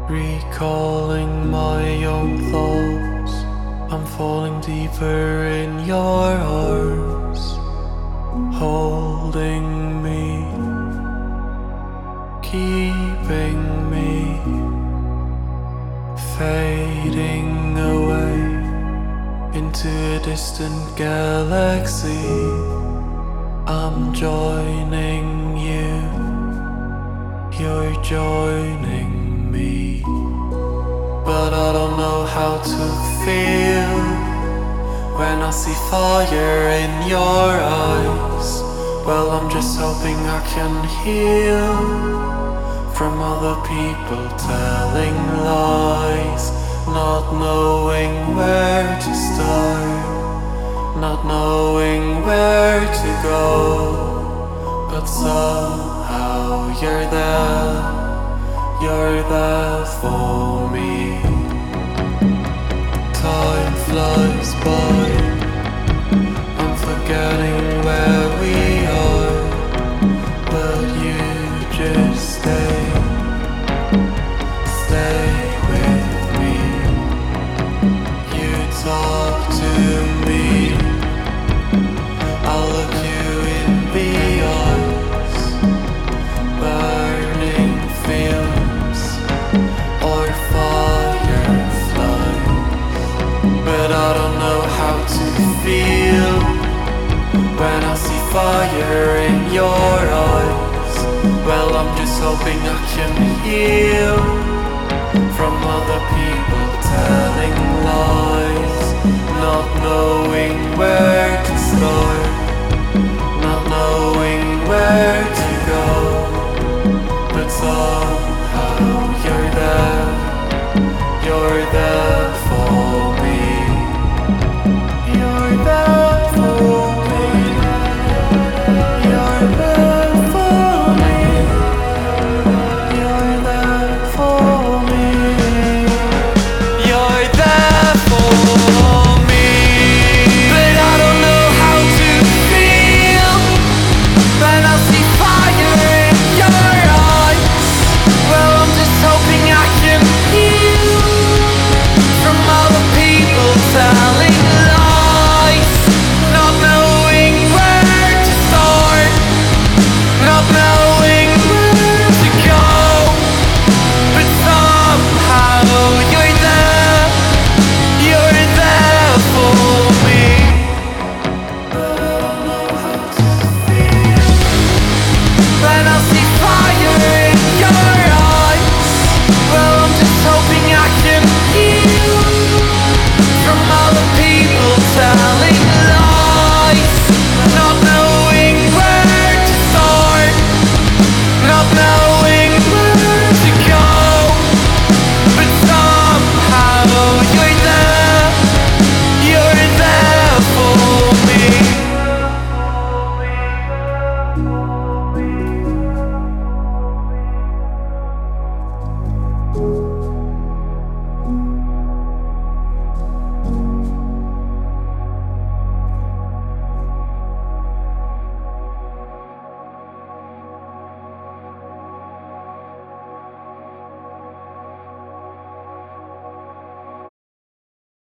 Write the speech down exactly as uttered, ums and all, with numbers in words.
Recalling my own thoughts, I'm falling deeper in your arms, holding me, keeping me, fading away into a distant galaxy. I'm joining you, you're joining me. But I don't know how to feel when I see fire in your eyes. Well, I'm just hoping I can heal from other people telling lies, not knowing where to start, not knowing where to go. But somehow you're there, you're there for me. Time flies by, I'm forgetting where we are, but you just stay, stay with me. You talk to me, I'll look you in the eyes, burning fields or fireflies. But I don't know how to feel when I see fire in your eyes. Well, I'm just hoping I can heal from other people telling lies, not knowing where to start, not knowing where